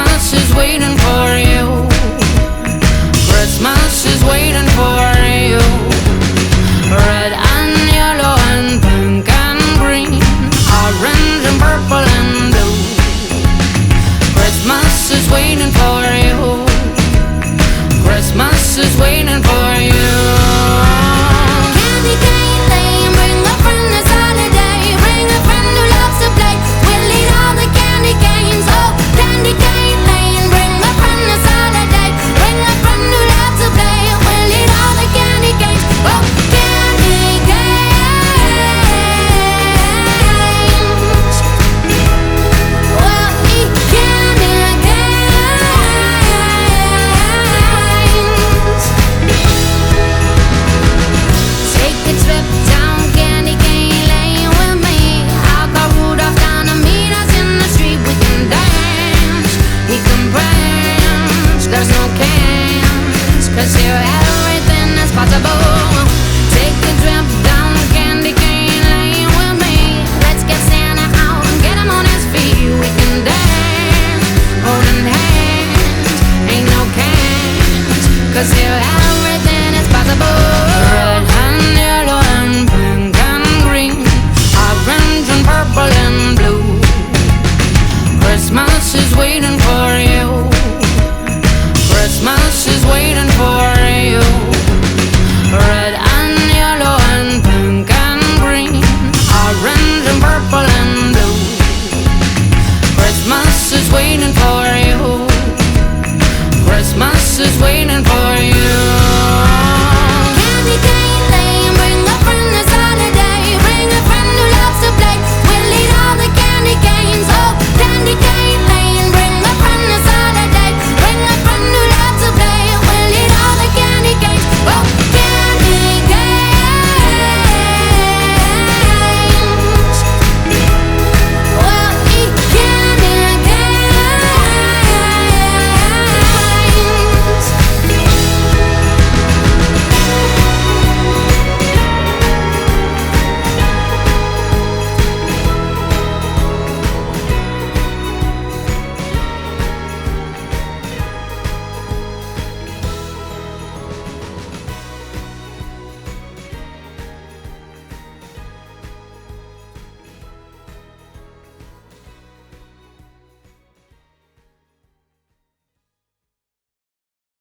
Christmas is waiting for you. Christmas is waiting for you. Red and yellow and pink and green, orange and purple and blue. Christmas is waiting for you. Christmas is waiting for you. Candy cane lane, bring a friend this holiday. Bring a friend who loves to play. We'll eat all the candy canes. Oh, candy cane lane, bring a friend this holiday. Bring a friend who loves to play. We'll eat all the candy canes. Oh, candy canes. We'll eat candy canes. Take a trip down Candy Cane Lane with me. I'll call Rudolph down to meet us in the street. We can dance, we can prance. There's no cans, 'cause here everything is possible. Take a trip down Candy Cane Lane with me. Let's get Santa out and get him on his feet. We can dance, holding hands. Ain't no cans, 'cause here everything is possible. Red and yellow and pink and green, orange and purple and blue. Christmas is waiting for you. Christmas is waiting for you. Red and yellow and pink and green, orange and purple and blue. Christmas is waiting for you. Christmas is waiting for you.